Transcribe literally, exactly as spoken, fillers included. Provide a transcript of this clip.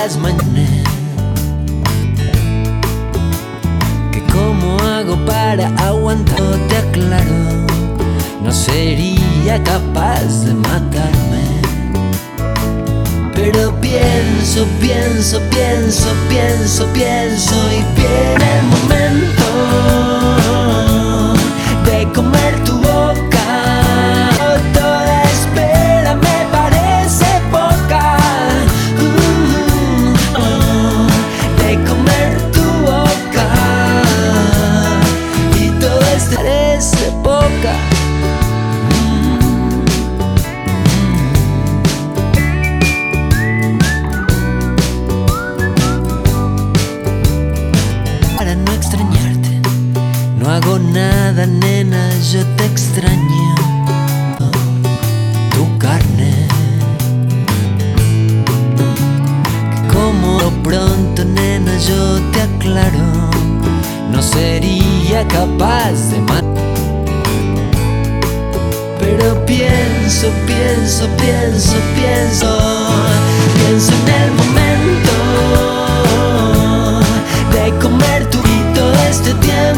las mañanas. Que cómo hago para aguantar. Te aclaro, no sería capaz de matarme. Pero pienso, pienso, pienso, pienso, pienso y viene el momento de comer tu boca. Toda espera me parece poca. uh, uh, De comer tu boca y todo esto parece poca. No hago nada, nena, yo te extraño. Tu carne, que como pronto, nena, yo te aclaro, no sería capaz de matar. Pero pienso, pienso, pienso, pienso, pienso en el momento de comer tu y todo este tiempo.